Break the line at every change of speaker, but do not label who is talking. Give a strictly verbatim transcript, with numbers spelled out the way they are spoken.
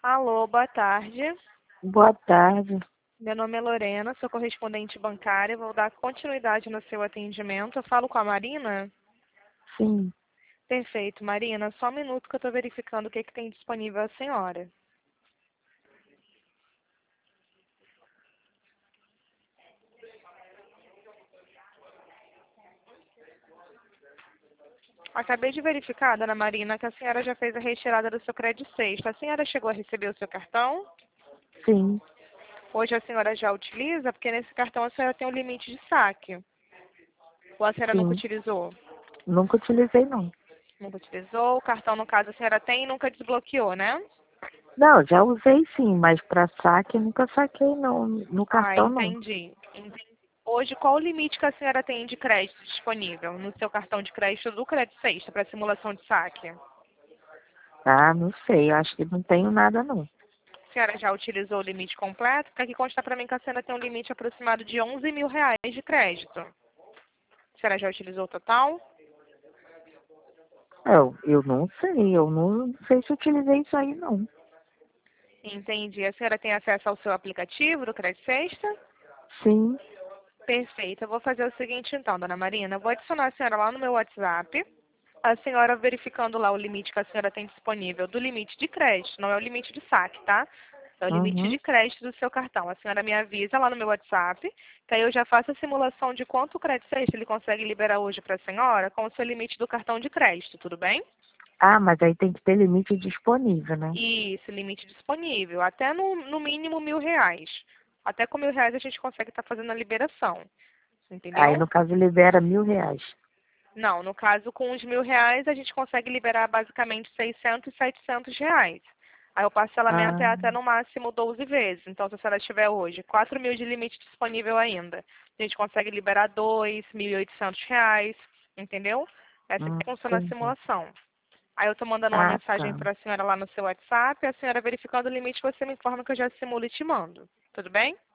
Alô, boa tarde.
Boa tarde.
Meu nome é Lorena, sou correspondente bancária. Vou dar continuidade no seu atendimento. Eu falo com a Marina?
Sim.
Perfeito, Marina. Só um minuto que eu estou verificando o que, que tem disponível a senhora. Acabei de verificar, dona Marina, que a senhora já fez a retirada do seu crédito sexta. A senhora chegou a receber o seu cartão?
Sim.
Hoje a senhora já utiliza, porque nesse cartão a senhora tem um limite de saque. Ou a senhora nunca
Sim.
utilizou?
Nunca utilizei, não.
Nunca utilizou. O cartão, no caso, a senhora tem e nunca desbloqueou, né?
Não, já usei sim, mas para saque nunca saquei, não. No
Ah,
cartão, não.
entendi. Entendi. Hoje, qual o limite que a senhora tem de crédito disponível no seu cartão de crédito do Crédito Sexta para simulação de saque?
Ah, não sei. Acho que não tenho nada, não.
A senhora já utilizou o limite completo? Porque aqui consta para mim que a senhora tem um limite aproximado de onze mil reais de crédito. A senhora já utilizou o total?
Eu, eu não sei. Eu não sei se utilizei isso aí, não.
Entendi. A senhora tem acesso ao seu aplicativo do Crédito Sexta?
Sim.
Perfeito. Eu vou fazer o seguinte então, dona Marina. Eu vou adicionar a senhora lá no meu WhatsApp. A senhora verificando lá o limite que a senhora tem disponível do limite de crédito, não é o limite de saque, tá? É o limite de
Uhum.
crédito do seu cartão. A senhora me avisa lá no meu WhatsApp, que aí eu já faço a simulação de quanto o crédito sexta ele consegue liberar hoje para a senhora com o seu limite do cartão de crédito, tudo bem?
Ah, mas aí tem que ter limite disponível, né?
Isso, limite disponível, até no, no mínimo mil reais. Até com mil reais a gente consegue estar fazendo a liberação,
Aí,
entendeu?
no caso, libera mil reais.
Não, no caso, com os mil reais, a gente consegue liberar basicamente seiscentos, setecentos reais. Aí o parcelamento é
Ah,
até no máximo doze vezes. Então, se a senhora tiver hoje quatro mil de limite disponível ainda, a gente consegue liberar dois mil e oitocentos reais, entendeu? Essa
hum,
que funciona a
entendi.
simulação. Aí eu estou mandando uma
Ah,
mensagem
tá.
para a senhora lá no seu WhatsApp, a senhora verificando o limite, você me informa que eu já simulo e te mando. Tudo bem?